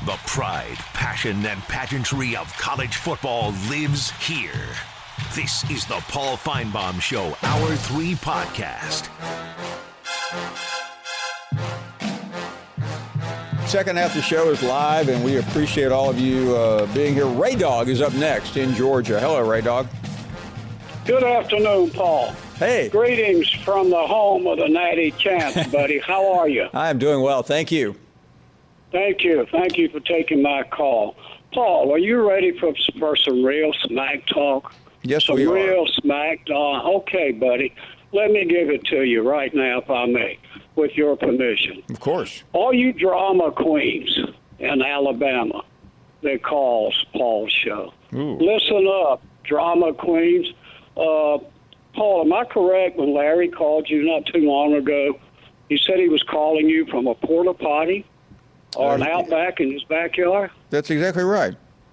The pride, passion, and pageantry of college football lives here. This is the Paul Finebaum Show, Hour 3 podcast. Second half of the show is live, and we appreciate all of you being here. Ray Dog is up next in Georgia. Hello, Ray Dog. Good afternoon, Paul. Hey. Greetings from the home of the Natty Chance, buddy. How are you? I am doing well. Thank you. Thank you. Thank you for taking my call. Paul, are you ready for some real smack talk? Yes, we are. Some real smack talk. Okay, buddy. Let me give it to you right now, if I may, with your permission. Of course. All you drama queens in Alabama that calls Paul's show. Ooh. Listen up, drama queens. Paul, am I correct when Larry called you not too long ago? He said he was calling you from a porta potty or an outback in his backyard? That's exactly right.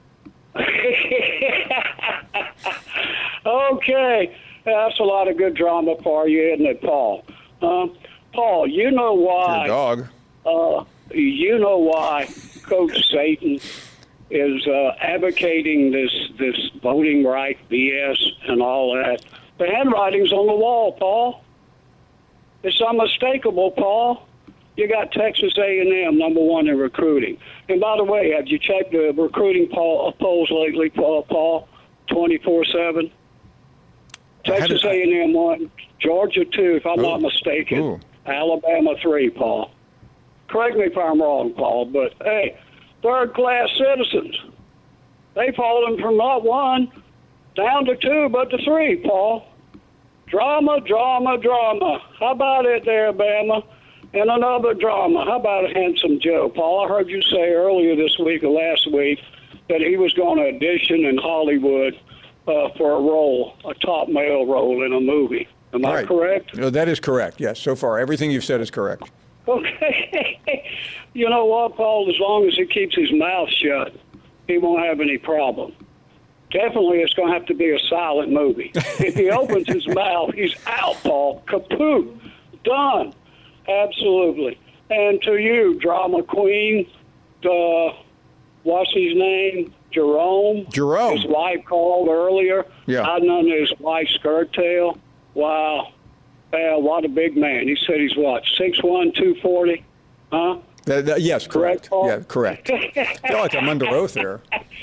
Okay. That's a lot of good drama for you, isn't it, Paul? Paul, you know why? Your dog. You know why Coach Satan is advocating this voting right BS and all that. The handwriting's on the wall, Paul. It's unmistakable, Paul. You got Texas A&M #1 in recruiting. And by the way, have you checked the recruiting polls lately, Paul? 24/7. Texas A&M 1, Georgia 2, if I'm not mistaken. Ooh. Alabama 3, Paul. Correct me if I'm wrong, Paul, but hey, third-class citizens. They fallen from not 1 down to 2, but to 3, Paul. Drama, drama, drama. How about it there, Bama? And another drama. How about Handsome Joe? Paul, I heard you say earlier this week or last week that he was going to audition in Hollywood for a role, a top male role in a movie. Am I correct? No, that is correct, yes. So far, everything you've said is correct. Okay. You know what, Paul? As long as he keeps his mouth shut, he won't have any problem. Definitely, it's going to have to be a silent movie. If he opens his mouth, he's out, Paul. Kaput. Done. Absolutely. And to you, drama queen, what's his name? Jerome. His wife called earlier. Yeah. I know his wife's skirt tail. Wow. What a big man. He said he's what, 6'1", 240? Huh? Yes, correct. Paul? Yeah, correct. I feel like I'm under oath here.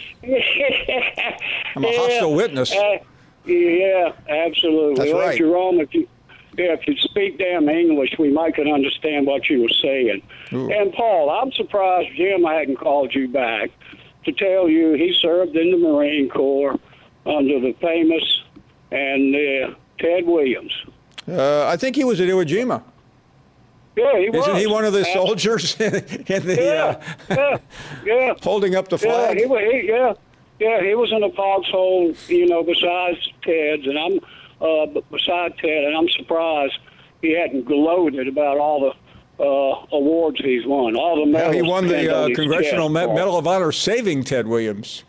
I'm a hostile witness. Yeah, absolutely. That's right. Jerome, if you speak damn English, we might could understand what you were saying. Ooh. And, Paul, I'm surprised Jim hadn't called you back to tell you he served in the Marine Corps under the famous and Ted Williams. I think he was at Iwo Jima. Yeah, he was. Isn't he one of the soldiers in the yeah. holding up the flag? Yeah, he was in a foxhole, besides Ted's, and beside Ted, and I'm surprised he hadn't gloated about all the awards he's won. All the medals. He won the Congressional Medal of Honor saving Ted Williams.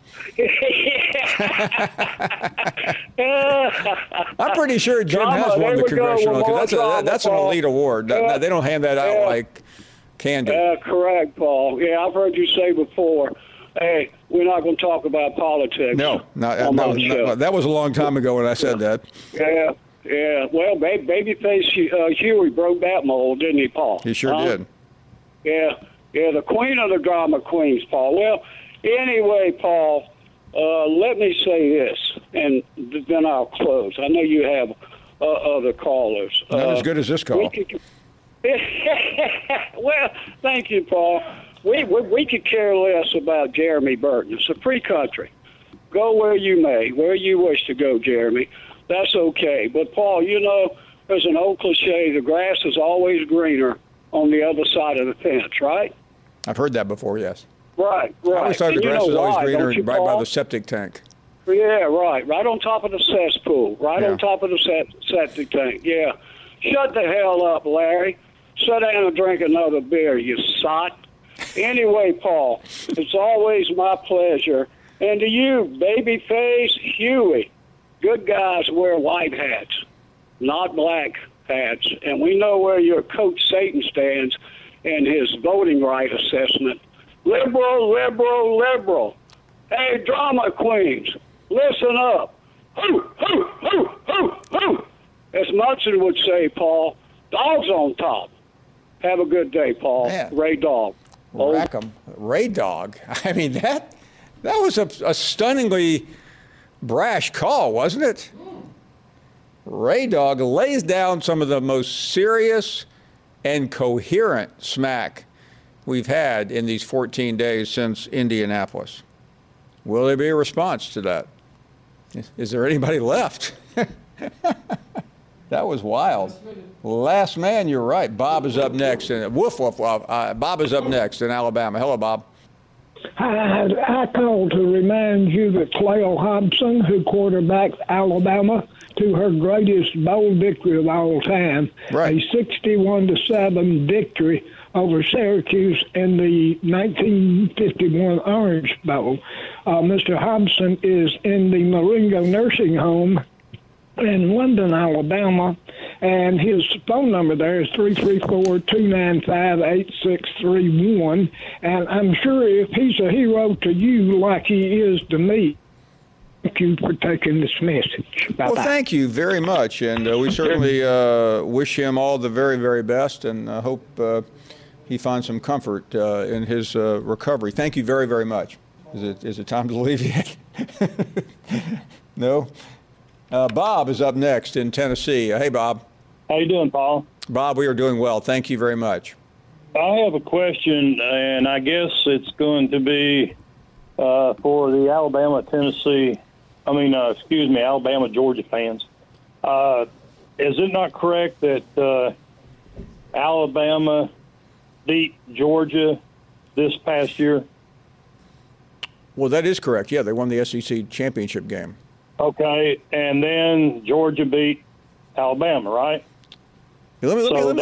I'm pretty sure Jim has won the Congressional, because that's an elite award. Yeah. They don't hand that out like candy. Correct, Paul. Yeah, I've heard you say before, hey, we're not going to talk about politics. No, that was a long time ago when I said that. Yeah. Well, Babyface Huey broke that mold, didn't he, Paul? He sure did. Yeah, the queen of the drama queens, Paul. Well, anyway, Paul, let me say this, and then I'll close. I know you have other callers. Not as good as this call. Well, thank you, Paul. We could care less about Jeremy Burton. It's a free country. Go where you may, where you wish to go, Jeremy. That's okay. But, Paul, there's an old cliche, the grass is always greener on the other side of the fence, right? I've heard that before, yes. Right. I always thought the grass is always greener right by the septic tank. Yeah, right on top of the cesspool, on top of the septic tank, yeah. Shut the hell up, Larry. Sit down and drink another beer, you sot. Anyway, Paul, it's always my pleasure. And to you, Babyface Huey, good guys wear white hats, not black hats. And we know where your Coach Satan stands in his voting right assessment Liberal, liberal, liberal. Hey, drama queens, listen up. Hoo, hoo, hoo, hoo, hoo. As Munson would say, Paul, dogs on top. Have a good day, Paul. Man. Ray Dog. Rackham, Ray Dog. I mean, that was a stunningly brash call, wasn't it? Ray Dog lays down some of the most serious and coherent smack we've had in these 14 days since Indianapolis. Will there be a response to that? Is there anybody left? That was wild. Last man, you're right. Bob is up next. And woof, woof, woof. Bob is up next in Alabama. Hello, Bob. I called to remind you that Cleo Hobson, who quarterbacked Alabama to her greatest bowl victory of all time, Right. a 61-7 victory over Syracuse in the 1951 Orange Bowl. Mr. Hobson is in the Marengo Nursing Home in London, Alabama, and his phone number there is 334-295-8631, and I'm sure if he's a hero to you like he is to me, thank you for taking this message. Bye-bye. Well, thank you very much. And we certainly wish him all the very, very best and hope he finds some comfort in his recovery. Thank you very, very much. Is it time to leave yet? No? Bob is up next in Tennessee. Hey, Bob. How you doing, Paul? Bob, we are doing well. Thank you very much. I have a question, and I guess it's going to be for the Alabama-Georgia fans. Is it not correct that Alabama beat Georgia this past year? Well, that is correct. Yeah, they won the SEC championship game. Okay, and then Georgia beat Alabama, right? Let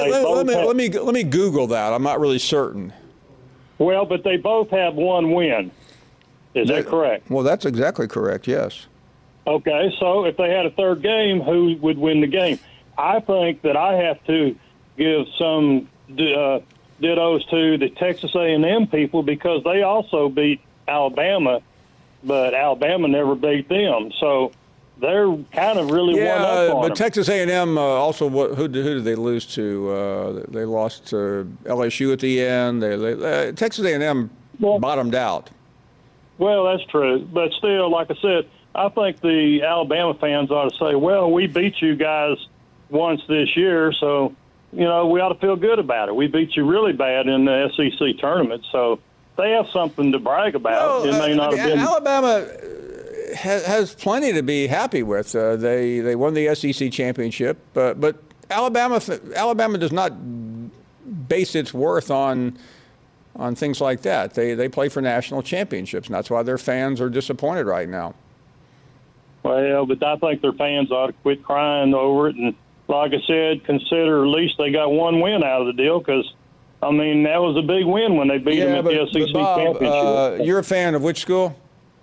me Google that. I'm not really certain. Well, but they both have one win. Is that correct? Well, that's exactly correct, yes. Okay, so if they had a third game, who would win the game? I think that I have to give some dittos to the Texas A&M people because they also beat Alabama, but Alabama never beat them. So they're kind of really one up on but them. Texas A&M also, who did they lose to? They lost to LSU at the end. Texas A&M bottomed out. Well, that's true. But still, like I said, I think the Alabama fans ought to say, well, we beat you guys once this year, so, we ought to feel good about it. We beat you really bad in the SEC tournament, so they have something to brag about. It may not have been. Alabama has plenty to be happy with. They won the SEC championship, but Alabama does not base its worth on things like that. They play for national championships, and that's why their fans are disappointed right now. Well, but I think their fans ought to quit crying over it, and like I said, consider at least they got one win out of the deal because, that was a big win when they beat them at the SEC championship. You're a fan of which school?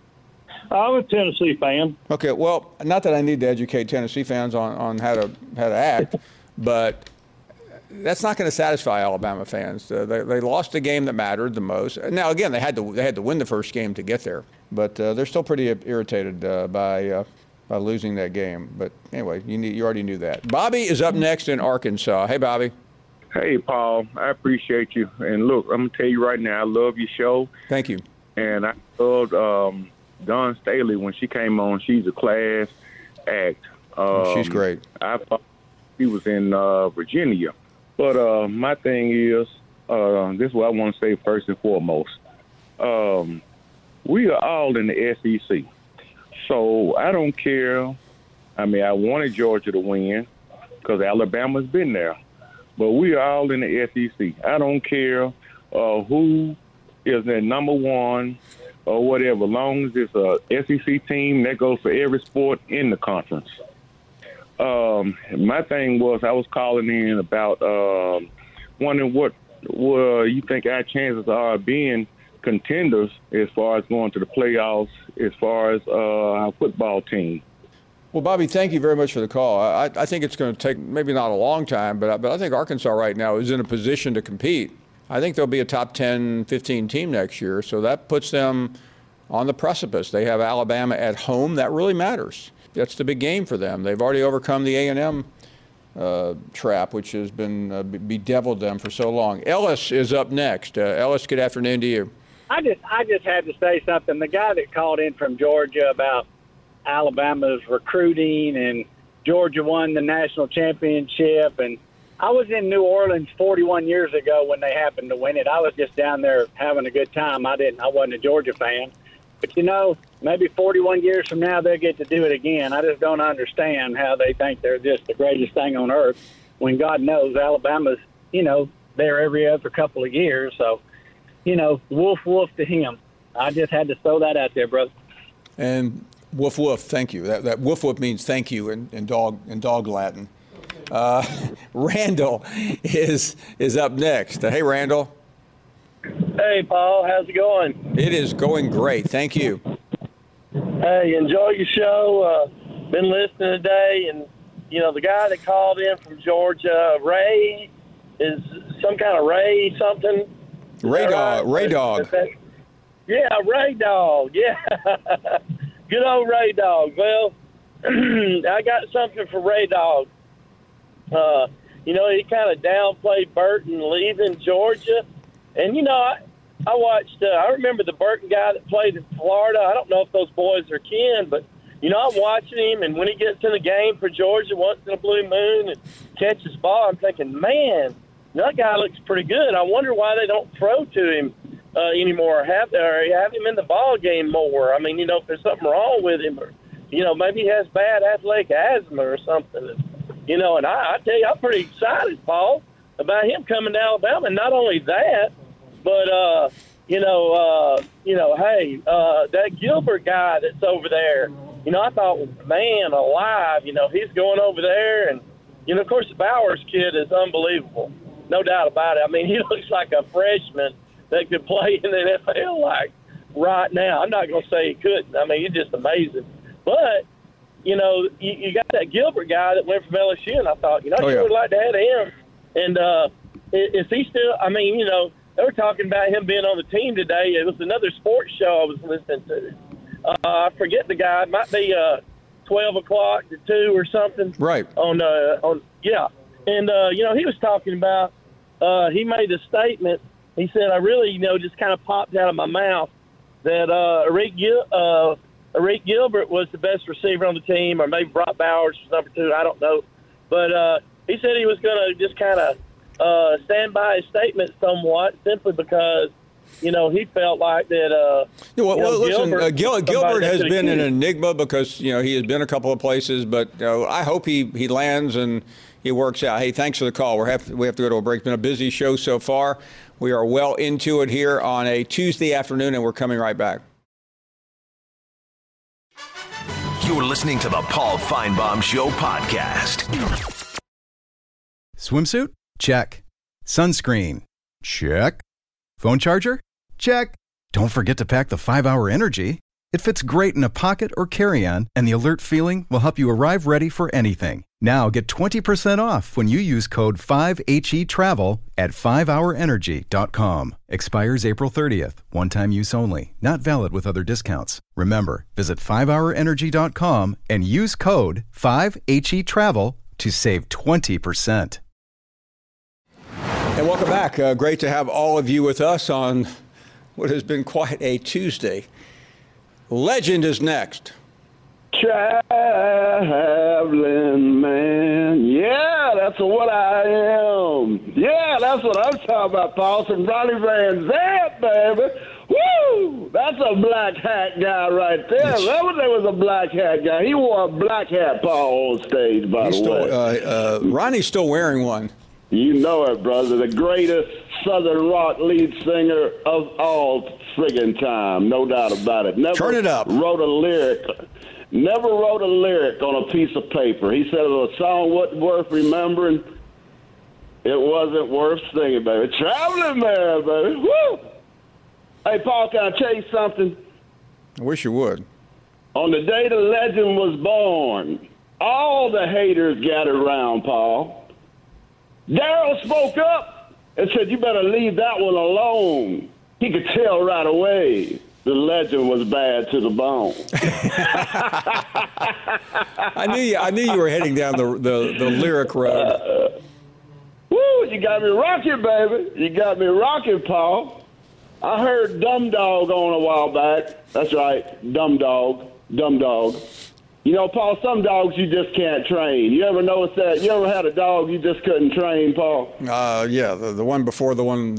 I'm a Tennessee fan. Okay, well, not that I need to educate Tennessee fans on how to act, but that's not going to satisfy Alabama fans. They lost the game that mattered the most. Now, again, they had to win the first game to get there, but they're still pretty irritated by losing that game. But anyway, you already knew that. Bobby is up next in Arkansas. Hey, Bobby. Hey, Paul. I appreciate you. And look, I'm going to tell you right now, I love your show. Thank you. And I loved Dawn Staley when she came on. She's a class act. She's great. I thought she was in Virginia. But my thing is, this is what I want to say first and foremost. We are all in the SEC. So I don't care. I wanted Georgia to win because Alabama's been there. But we are all in the SEC. I don't care who is the number one or whatever. As long as it's a SEC team, that goes for every sport in the conference. My thing was I was calling in about wondering what you think our chances are of being contenders as far as going to the playoffs as far as our football team. Well, Bobby, thank you very much for the call. I think it's going to take maybe not a long time, but I think Arkansas right now is in a position to compete. I think they'll be a top 10, 15 team next year. So that puts them on the precipice. They have Alabama at home. That really matters. That's the big game for them. They've already overcome the A&M trap, which has been bedeviled them for so long. Ellis is up next. Ellis, good afternoon to you. I just had to say something. The guy that called in from Georgia about Alabama's recruiting and Georgia won the national championship, and I was in New Orleans 41 years ago when they happened to win it. I was just down there having a good time. I wasn't a Georgia fan. But, maybe 41 years from now they'll get to do it again. I just don't understand how they think they're just the greatest thing on earth when God knows Alabama's, there every other couple of years. So, woof, woof to him. I just had to throw that out there, brother. And woof, woof, thank you. That woof, woof means thank you in dog Latin. Randall is up next. Hey, Randall. Hey, Paul. How's it going? It is going great. Thank you. Hey, enjoy your show. Been listening today, and, the guy that called in from Georgia, Ray, is some kind of Ray something. Ray Dog. Right? Ray Dog. Yeah, Ray Dog. Yeah. Good old Ray Dog. Well, I got something for Ray Dog. He kind of downplayed Burton leaving Georgia. And, I watched, I remember the Burton guy that played in Florida. I don't know if those boys are kin, but, I'm watching him. And when he gets in the game for Georgia once in a blue moon and catches ball, I'm thinking, man, that guy looks pretty good. I wonder why they don't throw to him anymore, or have him in the ball game more. I mean, if there's something wrong with him, or, maybe he has bad athletic asthma or something. And I tell you, I'm pretty excited, Paul, about him coming to Alabama. And not only that, but, hey, that Gilbert guy that's over there, I thought, man alive, he's going over there. And, of course, the Bowers kid is unbelievable. No doubt about it. I mean, he looks like a freshman that could play in the NFL like right now. I'm not going to say he couldn't. I mean, he's just amazing. But, you got that Gilbert guy that went from LSU, and I thought, I would like to have him. And is he still – I mean, they were talking about him being on the team today. It was another sports show I was listening to. I forget the guy. It might be 12 o'clock to 2 or something. Right. Yeah. And, he was talking about he made a statement. He said, I really, just kind of popped out of my mouth that Arik Gilbert was the best receiver on the team, or maybe Brock Bowers was number 2. I don't know. But he said he was going to just kind of stand by his statement somewhat, simply because, he felt like that. Listen, Gilbert has been an enigma because, he has been a couple of places, but I hope he lands and he works out. Hey, thanks for the call. We have to go to a break. It's been a busy show so far. We are well into it here on a Tuesday afternoon, and we're coming right back. You're listening to the Paul Feinbaum Show podcast. Swimsuit? Check. Sunscreen? Check. Phone charger? Check. Don't forget to pack the 5-Hour Energy. It fits great in a pocket or carry-on, and the alert feeling will help you arrive ready for anything. Now get 20% off when you use code 5HETRAVEL at 5hourenergy.com. Expires April 30th. One-time use only. Not valid with other discounts. Remember, visit 5hourenergy.com and use code 5HETRAVEL to save 20%. And welcome back. Great to have all of you with us on what has been quite a Tuesday. Legend is next. Traveling man. Yeah, that's what I am. Yeah, that's what I'm talking about, Paul. Some Ronnie Van Zant, baby. Woo! That's a black hat guy right there. Remember there was a black hat guy. He wore a black hat, Paul, on stage, by the way. Ronnie's still wearing one. You know it, brother. The greatest Southern rock lead singer of all friggin' time. No doubt about it. Turn it up. Never wrote a lyric on a piece of paper. He said if a song wasn't worth remembering, it wasn't worth singing, baby. Traveling man, baby. Woo! Hey, Paul, can I tell you something? I wish you would. On the day the legend was born, all the haters gathered around, Paul. Darryl spoke up and said, "You better leave that one alone." He could tell right away the legend was bad to the bone. I knew you were heading down the lyric road. Woo! You got me rocking, baby. You got me rocking, Paul. I heard Dumb Dog on a while back. That's right, Dumb Dog. Dumb Dog. You know, Paul, some dogs you just can't train. You ever notice that? You ever had a dog you just couldn't train, Paul? Yeah, the one before the one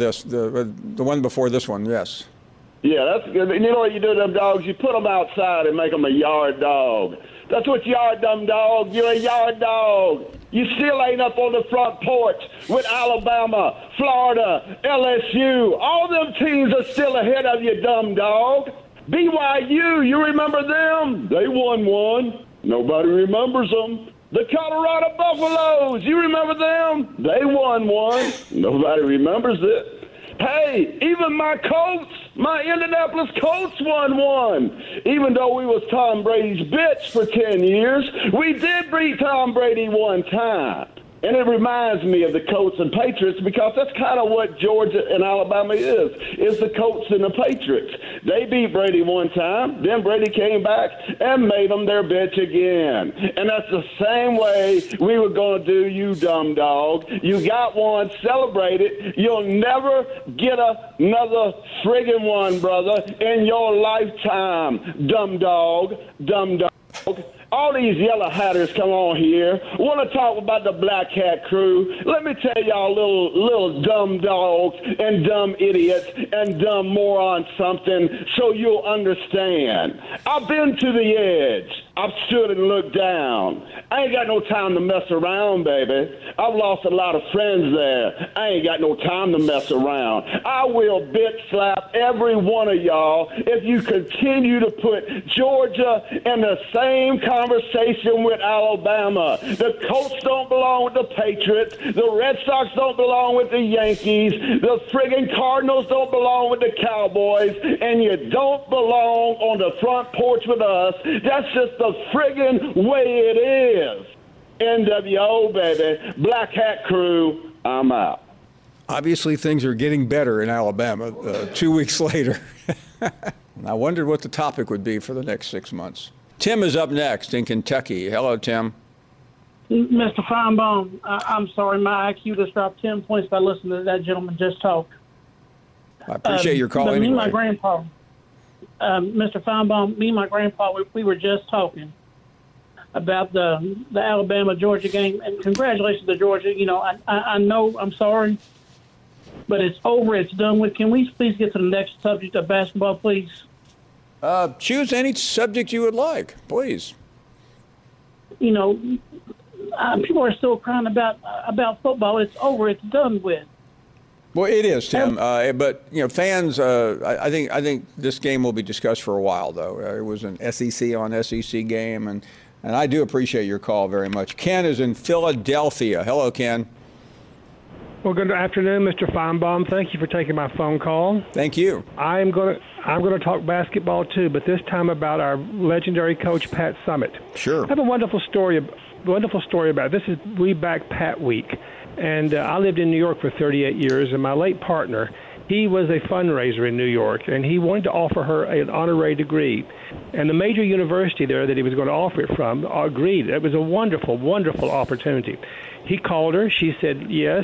before this one, yes. Yeah, that's good. And you know what you do to them dogs? You put them outside and make them a yard dog. That's what you are, dumb dog. You're a yard dog. You still ain't up on the front porch with Alabama, Florida, LSU. All them teams are still ahead of you, dumb dog. BYU, you remember them? They won one. Nobody remembers them. The Colorado Buffaloes, you remember them? They won one. Nobody remembers it. Hey, even my Colts, my Indianapolis Colts won one. Even though we was Tom Brady's bitch for 10 years, we did beat Tom Brady one time. And it reminds me of the Colts and Patriots because that's kind of what Georgia and Alabama is the Colts and the Patriots. They beat Brady one time, then Brady came back and made them their bitch again. And that's the same way we were going to do you, dumb dog. You got one, celebrate it. You'll never get another friggin' one, brother, in your lifetime, dumb dog, dumb dog. All these yellow hatters come on here, want to talk about the Black Hat Crew. Let me tell y'all little dumb dogs and dumb idiots and dumb morons something so you'll understand. I've been to the edge. I've stood and looked down. I ain't got no time to mess around, baby. I've lost a lot of friends there. I ain't got no time to mess around. I will bitch slap every one of y'all if you continue to put Georgia in the same conversation with Alabama. The Colts don't belong with the Patriots. The Red Sox don't belong with the Yankees. The friggin' Cardinals don't belong with the Cowboys. And you don't belong on the front porch with us. That's just the friggin' way it is. NWO, baby. Black Hat Crew, I'm out. Obviously, things are getting better in Alabama 2 weeks later. I wondered what the topic would be for the next 6 months. Tim is up next in Kentucky. Hello, Tim. Mr. Feinbaum, I'm sorry, my IQ just dropped 10 points by listening to that gentleman just talk. I appreciate your call anyway. Me and my grandpa, Mr. Feinbaum, me and my grandpa, we were just talking about the Alabama-Georgia game, and congratulations to Georgia. You know, I know, I'm sorry, but it's over. It's done with. Can we please get to the next subject of basketball, please? Choose any subject you would like, please. You know, people are still crying about football. It's over. It's done with. Well, it is, Tim. But you know, fans. I think this game will be discussed for a while, though. It was an SEC on SEC game, and I do appreciate your call very much. Ken is in Philadelphia. Hello, Ken. Well, good afternoon, Mr. Feinbaum. Thank you for taking my phone call. Thank you. I'm going to talk basketball too, but this time about our legendary coach Pat Summitt. Sure. I have a wonderful story about it. This is way back Pat Week, and I lived in New York for 38 years, and my late partner, he was a fundraiser in New York, and he wanted to offer her an honorary degree. And the major university there that he was going to offer it from agreed. It was a wonderful, wonderful opportunity. He called her. She said, yes,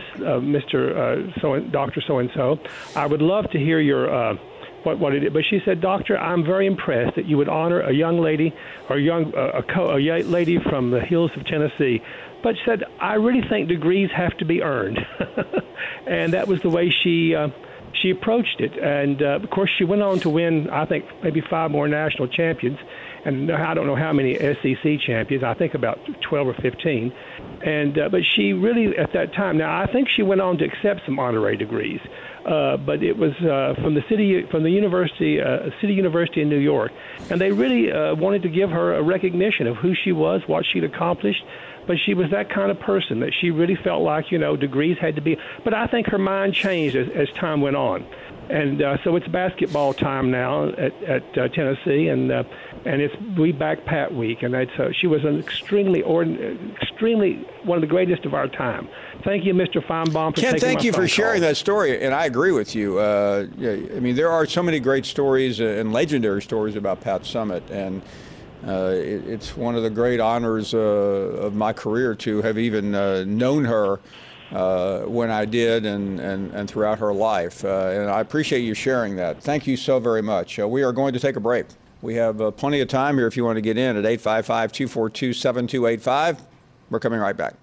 Dr. So-and-so, I would love to hear your what it is. But she said, Doctor, I'm very impressed that you would honor a young lady or a lady from the hills of Tennessee. But she said, I really think degrees have to be earned. And that was the way she approached it. And, of course, she went on to win, I think, maybe 5 more national champions. And I don't know how many SEC champions. I think about 12 or 15. And but she really, at that time, now I think she went on to accept some honorary degrees, but it was from the university, City University in New York, and they really wanted to give her a recognition of who she was, what she'd accomplished. But she was that kind of person that she really felt like, degrees had to be. But I think her mind changed as time went on. And so it's basketball time now at Tennessee, and it's We Back Pat week, and she was an extremely one of the greatest of our time. Thank you, Mr. Feinbaum, for Ken, taking thank my you for phone sharing call. that story, and I agree with you. I mean, there are so many great stories and legendary stories about Pat Summitt, and it's one of the great honors of my career to have even known her when I did and throughout her life. And I appreciate you sharing that. Thank you so very much. We are going to take a break. We have plenty of time here if you want to get in at 855-242-7285. We're coming right back.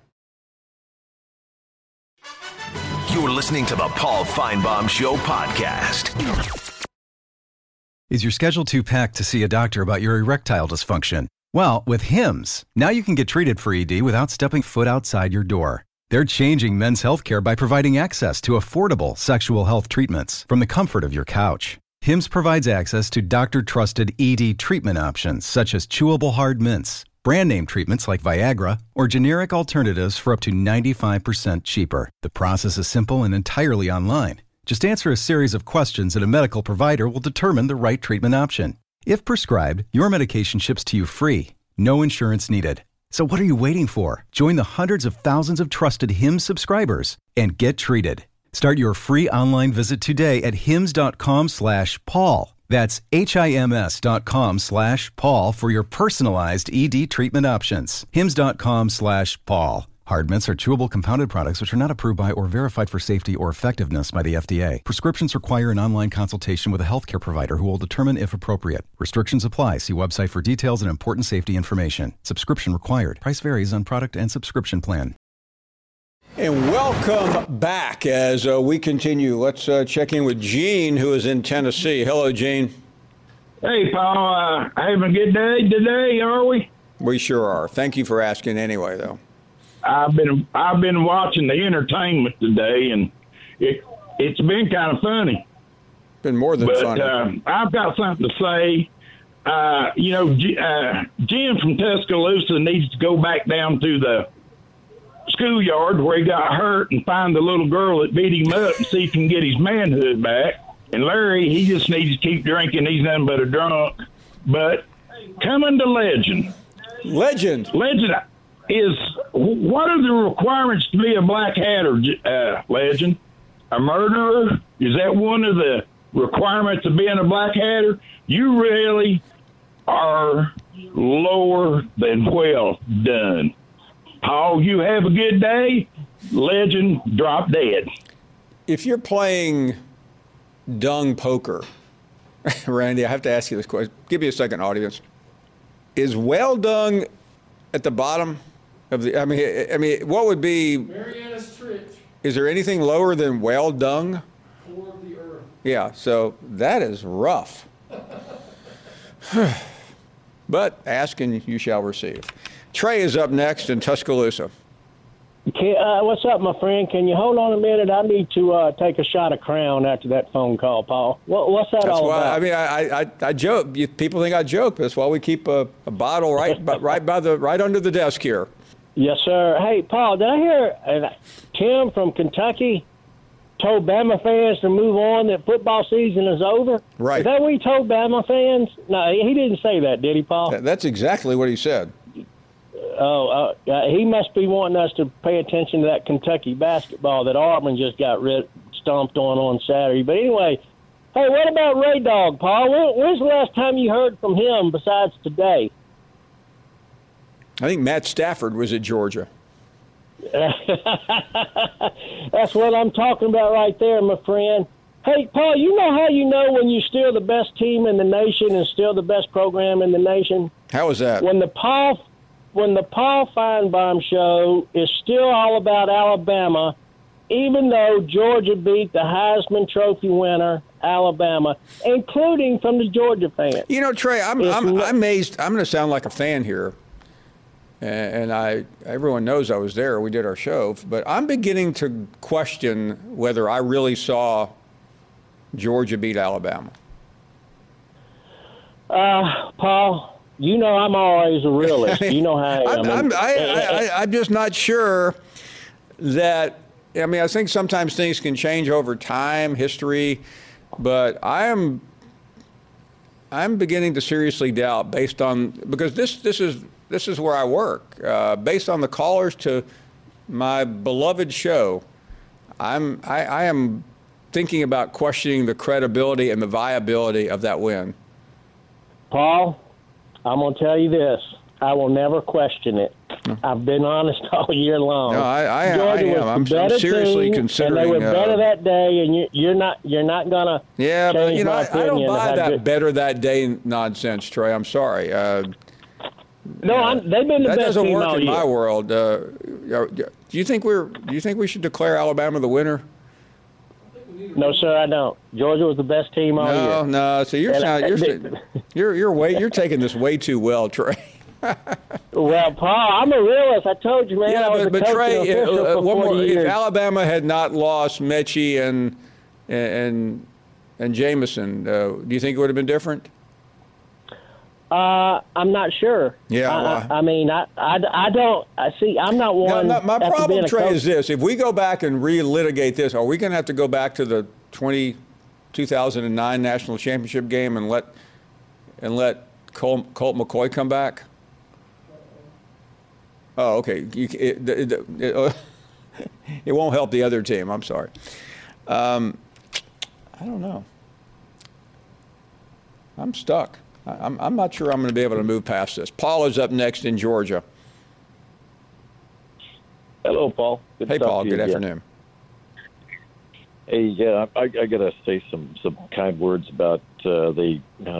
You're listening to the Paul Feinbaum Show podcast. Is your schedule too packed to see a doctor about your erectile dysfunction? Well, with Hims, now you can get treated for ED without stepping foot outside your door. They're changing men's healthcare by providing access to affordable sexual health treatments from the comfort of your couch. Hims provides access to doctor-trusted ED treatment options such as chewable hard mints, brand name treatments like Viagra, or generic alternatives for up to 95% cheaper. The process is simple and entirely online. Just answer a series of questions and a medical provider will determine the right treatment option. If prescribed, your medication ships to you free. No insurance needed. So what are you waiting for? Join the hundreds of thousands of trusted Hims subscribers and get treated. Start your free online visit today at hims.com/Paul. That's HIMS.com/Paul for your personalized ED treatment options. hims.com/Paul. Hard mints are chewable compounded products which are not approved by or verified for safety or effectiveness by the FDA. Prescriptions require an online consultation with a healthcare provider who will determine if appropriate. Restrictions apply. See website for details and important safety information. Subscription required. Price varies on product and subscription plan. And welcome back as we continue. Let's check in with Gene, who is in Tennessee. Hello, Gene. Hey, Paul. Having a good day today, are we? We sure are. Thank you for asking anyway, though. I've been watching the entertainment today, and it's been kind of funny. Been more than funny. I've got something to say. Jim from Tuscaloosa needs to go back down to the schoolyard where he got hurt and find the little girl that beat him up and see if he can get his manhood back. And Larry, he just needs to keep drinking. He's nothing but a drunk. But coming to Legend is, what are the requirements to be a Black Hatter, Legend? A murderer? Is that one of the requirements of being a Black Hatter? You really are lower than well done. Paul, you have a good day. Legend, drop dead. If you're playing dung poker, Randy, I have to ask you this question. Give me a second, audience. Is well dung at the bottom of the? I mean, what would be? Mariana Stritch. Is there anything lower than well dung? Core of the earth. Yeah. So that is rough. But ask and you shall receive. Trey is up next in Tuscaloosa. What's up, my friend? Can you hold on a minute? I need to take a shot of Crown after that phone call, Paul. What's that all about? I mean, I joke. People think I joke. That's why we keep a bottle right under the desk here. Yes, sir. Hey, Paul, did I hear Tim from Kentucky told Bama fans to move on, that football season is over? Right. Is that what he told Bama fans? No, he didn't say that, did he, Paul? That's exactly what he said. He must be wanting us to pay attention to that Kentucky basketball that Auburn just got stomped on Saturday. But anyway, hey, what about Ray Dog, Paul? When's the last time you heard from him besides today? I think Matt Stafford was at Georgia. That's what I'm talking about right there, my friend. Hey, Paul, you know how you know when you're still the best team in the nation and still the best program in the nation? How is that? When the Paul Feinbaum show is still all about Alabama, even though Georgia beat the Heisman Trophy winner, Alabama, including from the Georgia fans. You know, Trey, I'm amazed. I'm going to sound like a fan here, and everyone knows I was there. We did our show, but I'm beginning to question whether I really saw Georgia beat Alabama. Paul, you know I'm always a realist. You know how I am. I'm just not sure that. I mean, I think sometimes things can change over time, history. But I'm beginning to seriously doubt, because this is where I work. Based on the callers to my beloved show, I am thinking about questioning the credibility and the viability of that win. Paul, I'm going to tell you this. I will never question it. I've been honest all year long. No, I am. I'm seriously considering. And they were better that day, and you're not going to. Yeah, but change my I don't opinion buy how that good- better that day nonsense, Trey. I'm sorry. No, they've been the that best doesn't team work all in year. my world. Do you think we should declare Alabama the winner? No, sir, I don't. Georgia was the best team all year. No. So you're taking this way too well, Trey. Well, Paul, I'm a realist. I told you, man. Yeah, I was but a coach Trey, and official for one 40 more. years. If Alabama had not lost Mechie and Jameson, do you think it would have been different? I'm not sure. Yeah, I mean, I don't. See, I'm not one. No, my after being problem, a Trey, coach- is this: if we go back and relitigate this, are we going to have to go back to the 2009 national championship game and let Colt McCoy come back? Oh, okay. It won't help the other team. I'm sorry. I don't know. I'm stuck. I'm not sure I'm going to be able to move past this. Paul is up next in Georgia. Hello, Paul. Good Hey, to talk Paul. to you Good again. afternoon. Hey, yeah, I got to say some kind words about the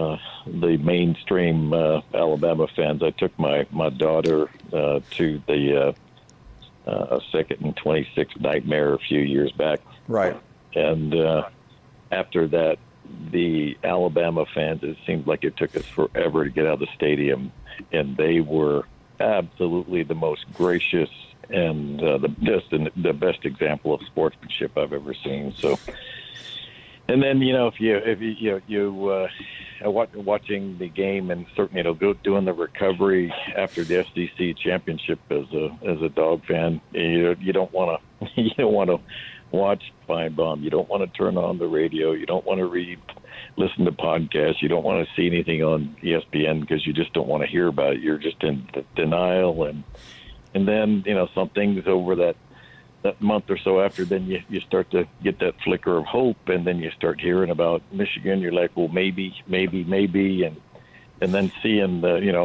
mainstream Alabama fans. I took my daughter to the Second and 26 Nightmare a few years back. Right. And after that, the Alabama fans, it seemed like it took us forever to get out of the stadium, and they were absolutely the most gracious and the best example of sportsmanship I've ever seen. So, and then if you watching the game and certainly go doing the recovery after the SEC championship as a Dog fan, you don't want to watch Feinbaum. You don't want to turn on the radio. You don't want to listen to podcasts. You don't want to see anything on ESPN because you just don't want to hear about it. You're just in denial, and then some things over that month or so after, then you start to get that flicker of hope, and then you start hearing about Michigan. You're like, well, maybe, and then seeing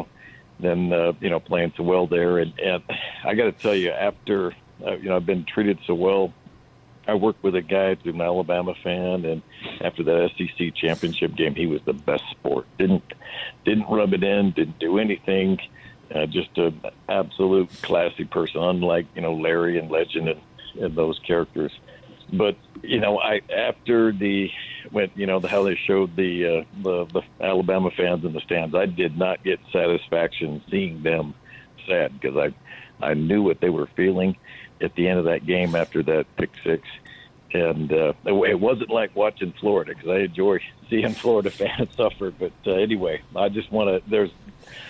playing so well there, and I got to tell you, after I've been treated so well. I worked with a guy who's an Alabama fan, and after the SEC championship game, he was the best sport. Didn't rub it in, didn't do anything. Just an absolute classy person, unlike Larry and Legend and those characters. But after how they showed the Alabama fans in the stands, I did not get satisfaction seeing them sad because I knew what they were feeling at the end of that game after that pick six. And it wasn't like watching Florida because I enjoy seeing Florida fans suffer. But anyway, I just want to – there's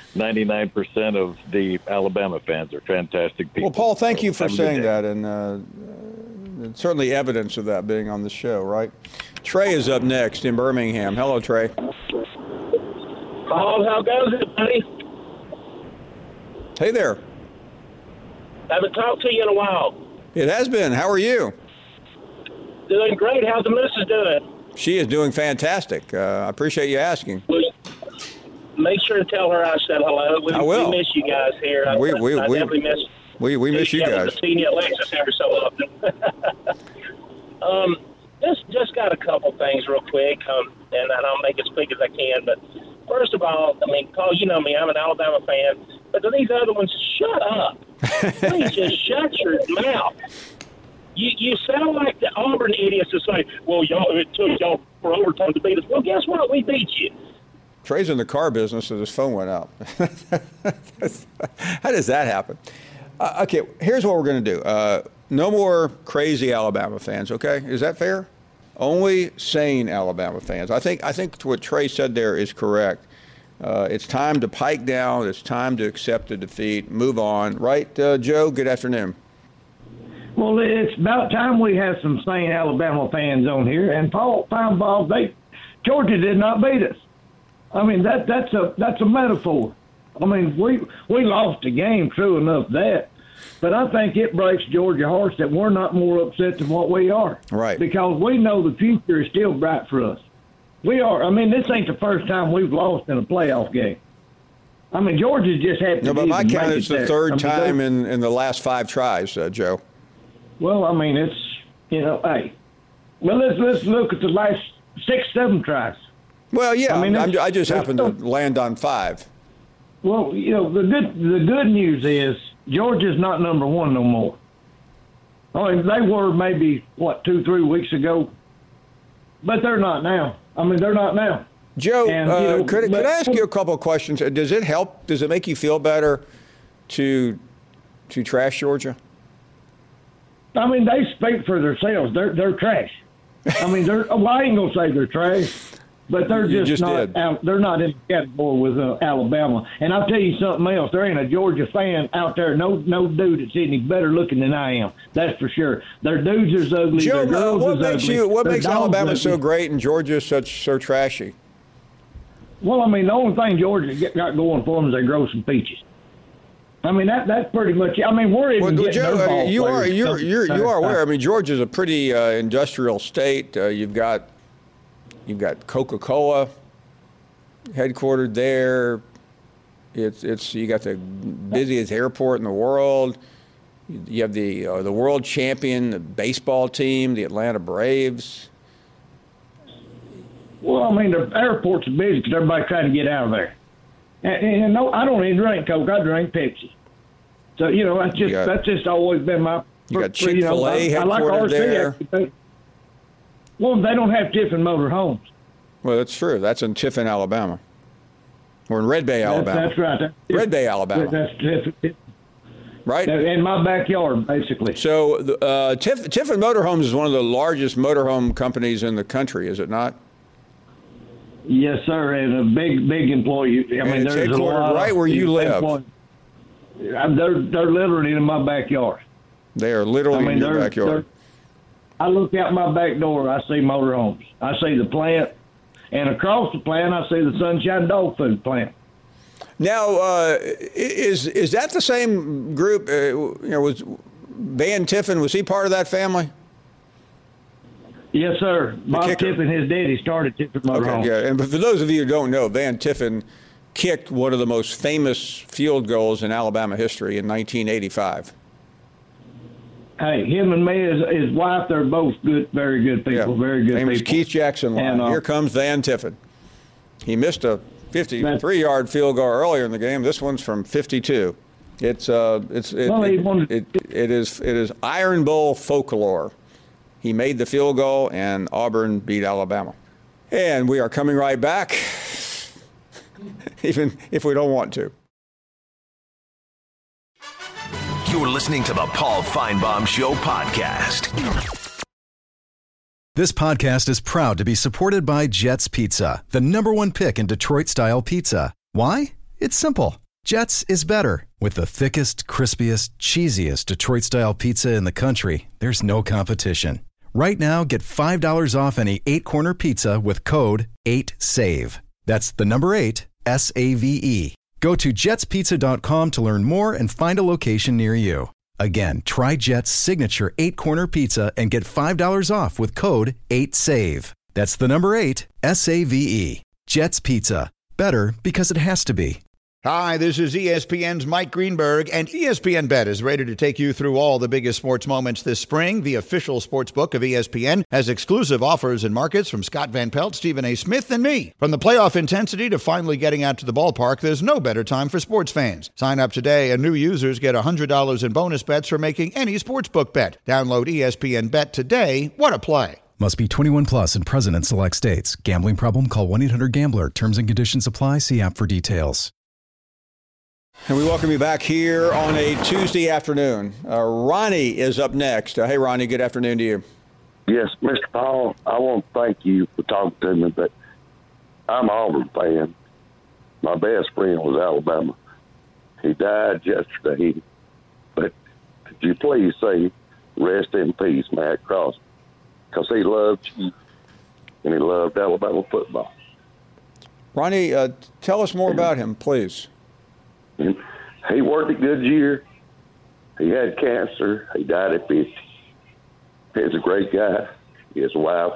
99% of the Alabama fans are fantastic people. Well, Paul, thank you for Have a good saying day. that, and certainly evidence of that being on the show, right? Trey is up next in Birmingham. Hello, Trey. Paul, how goes it, buddy? Hey there. Haven't talked to you in a while. It has been. How are you? Doing great. How's the missus doing? She is doing fantastic. I appreciate you asking. Make sure to tell her I said hello. I will. We miss you guys here. I definitely miss. We miss you guys. Seeing you at Lexus every so often. Just got a couple things real quick, and I'll make it as quick as I can. But first of all, I mean, Paul, you know me. I'm an Alabama fan. But to these other ones, shut up. Please just shut your mouth. You sound like the Auburn idiots that say, well, it took y'all for overtime to beat us. Well, guess what? We beat you. Trey's in the car business, so his phone went out. How does that happen? Okay, here's what we're going to do. No more crazy Alabama fans, okay? Is that fair? Only sane Alabama fans. I think what Trey said there is correct. It's time to pike down. It's time to accept the defeat, move on. Right, Joe? Good afternoon. Well, it's about time we have some sane Alabama fans on here. And Paul Feinbaum, Georgia did not beat us. I mean, that's a metaphor. I mean, we lost the game, true enough that. But I think it breaks Georgia hearts that we're not more upset than what we are. Right. Because we know the future is still bright for us. We are. I mean, this ain't the first time we've lost in a playoff game. I mean, Georgia just happened to No, but my count is the third there. time in the last 5 tries, Joe. Well, I mean, it's, hey. Well, let's look at the last 6, 7 tries. Well, yeah, I mean, I just happened to land on 5. Well, the good news is Georgia's not number 1 no more. I mean, they were maybe, 2-3 weeks ago, but they're not now. I mean, they're not now. Joe, And, could I ask you a couple of questions? Does it help? Does it make you feel better to trash Georgia? I mean, they speak for themselves. They're trash. I mean, I ain't gonna say they're trash, but they're just not. They're not in the category with Alabama. And I'll tell you something else. There ain't a Georgia fan out there. No dude that's any better looking than I am. That's for sure. Their dudes are ugly. Joe, their girls what is makes ugly. you? What Their makes dogs Alabama ugly. so great and Georgia so trashy? Well, I mean, the only thing Georgia got going for them is they grow some peaches. I mean, that's pretty much it. I mean, we're even getting Joe, their ball you players. are aware. I mean, Georgia's a pretty industrial state. You've got Coca-Cola headquartered there. It's you got the busiest airport in the world. You have the world champion baseball team, the Atlanta Braves. Well, I mean, the airports are busy because everybody's trying to get out of there. And no, I don't even drink Coke. I drink Pepsi. So, that's just always been my. You got Chick-fil-A I like headquartered RC, there. actually. Well, they don't have Tiffin Motor Homes. Well, that's true. That's in Tiffin, Alabama. Or in Red Bay, Alabama. That's right. Red Bay, Alabama. That's right? In my backyard, basically. So Tiffin Motorhomes is one of the largest motorhome companies in the country, is it not? Yes, sir, and a big employee. I mean, it's there's a headquartered lot right of where you live. employees. They're literally in my backyard. They are literally in your backyard. I look out my back door, I see motorhomes. I see the plant, and across the plant, I see the Sunshine Dog Food plant. Now, is that the same group? Was Van Tiffin? Was he part of that family? Yes, sir. Bob Tiffin, his daddy, started Tiffin Motorhomes. Okay, yeah. And for those of you who don't know, Van Tiffin kicked one of the most famous field goals in Alabama history in 1985. Hey, him and me, his wife, they're both good, very good people, very good Name people. is Keith Jackson line. And, Here comes Van Tiffin. He missed a 53-yard field goal earlier in the game. This one's from 52. It is Iron Bowl folklore. He made the field goal, and Auburn beat Alabama. And we are coming right back, even if we don't want to. You're listening to the Paul Feinbaum Show podcast. This podcast is proud to be supported by Jets Pizza, the #1 pick in Detroit-style pizza. Why? It's simple. Jets is better. With the thickest, crispiest, cheesiest Detroit-style pizza in the country, there's no competition. Right now, get $5 off any 8-corner pizza with code 8SAVE. That's the number 8, S-A-V-E. Go to jetspizza.com to learn more and find a location near you. Again, try Jet's signature 8-corner pizza and get $5 off with code 8SAVE. That's the number 8, S-A-V-E. Jet's Pizza. Better because it has to be. Hi, this is ESPN's Mike Greenberg, and ESPN Bet is ready to take you through all the biggest sports moments this spring. The official sports book of ESPN has exclusive offers and markets from Scott Van Pelt, Stephen A. Smith, and me. From the playoff intensity to finally getting out to the ballpark, there's no better time for sports fans. Sign up today, and new users get $100 in bonus bets for making any sportsbook bet. Download ESPN Bet today. What a play. Must be 21 plus and present in select states. Gambling problem? Call 1-800-GAMBLER. Terms and conditions apply. See app for details. And we welcome you back here on a Tuesday afternoon. Ronnie is up next. Hey, Ronnie, good afternoon to you. Yes, Mr. Paul, I want to thank you for talking to me, but I'm an Auburn fan. My best friend was Alabama. He died yesterday, but could you please say rest in peace, Matt Crosby, because he loved you and he loved Alabama football. Ronnie, tell us more about him, please. And he worked at Goodyear. He had cancer. He died at 50. He's a great guy. His wife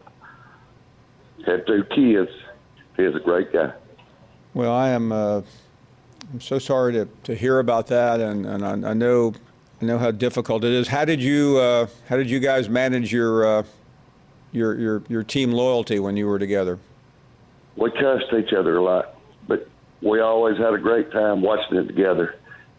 had 2 kids. He's a great guy. Well, I'm so sorry to hear about that, and I know how difficult it is. How did you guys manage your team loyalty when you were together? We cussed each other a lot, but we always had a great time watching it together.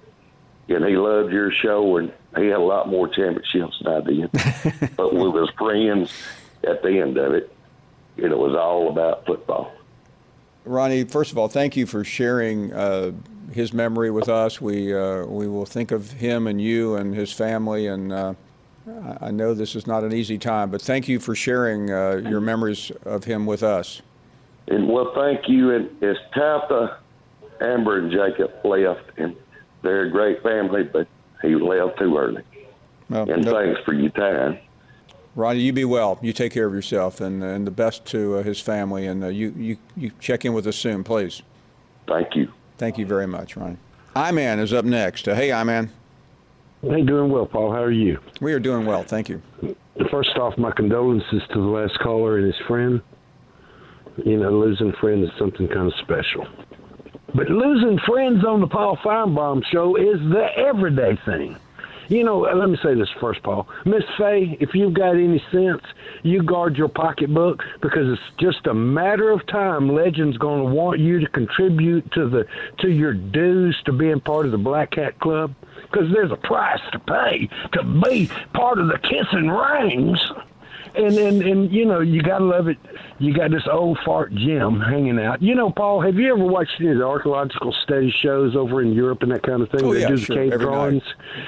And he loved your show, and he had a lot more championships than I did. But we was friends at the end of it, and it was all about football. Ronnie, first of all, thank you for sharing his memory with us. We will think of him and you and his family, and I know this is not an easy time, but thank you for sharing your memories of him with us. And well, thank you. And it's Tabitha, Amber, and Jacob left, and they're a great family, but he left too early. Well, thanks for your time. Ronnie, you be well. You take care of yourself, and the best to his family. And you check in with us soon, please. Thank you. Thank you very much, Ronnie. Iman is up next. Hey, Iman. Hey, doing well, Paul. How are you? We are doing well. Thank you. First off, my condolences to the last caller and his friend. You know, losing friends is something kind of special. But losing friends on the Paul Feinbaum show is the everyday thing. You know, let me say this first, Paul. Miss Faye, if you've got any sense, you guard your pocketbook, because it's just a matter of time. Legend's going to want you to contribute to your dues to being part of the Black Hat Club, because there's a price to pay to be part of the Kissing Rings. And you know, you got to love it. You got this old fart Jim hanging out. You know, Paul, have you ever watched any of the archaeological study shows over in Europe and that kind of thing? Oh, they yeah, do the sure. cave Every drawings.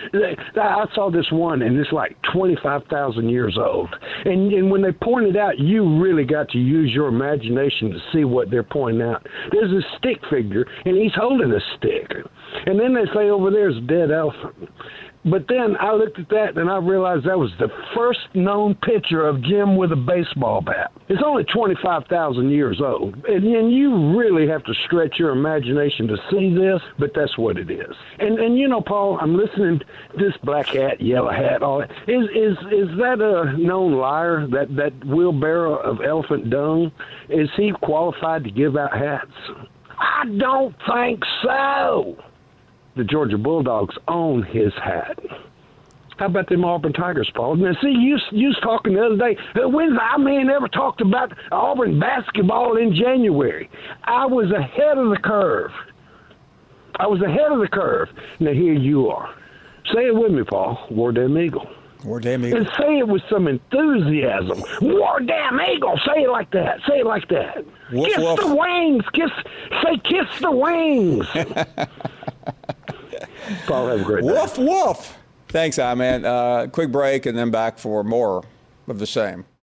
I saw this one, and it's like 25,000 years old. And when they point it out, you really got to use your imagination to see what they're pointing out. There's a stick figure, and he's holding a stick. And then they say over there is a dead elephant. But then I looked at that, and I realized that was the first known picture of Jim with a baseball bat. It's only 25,000 years old. And you really have to stretch your imagination to see this, but that's what it is. And you know, Paul, I'm listening to this black hat, yellow hat, all that. Is that a known liar, that wheelbarrow of elephant dung? Is he qualified to give out hats? I don't think so. The Georgia Bulldogs own his hat. How about them Auburn Tigers, Paul? Now, see, you was talking the other day. When's I man ever talked about Auburn basketball in January? I was ahead of the curve. Now, here you are. Say it with me, Paul. War Damn Eagle. War Damn Eagle. And say it with some enthusiasm. War Damn Eagle. Say it like that. Woof, kiss woof. the wings. Kiss the wings. Paul, have a great day. Woof, woof. Thanks, man. Quick break, and then back for more of the same.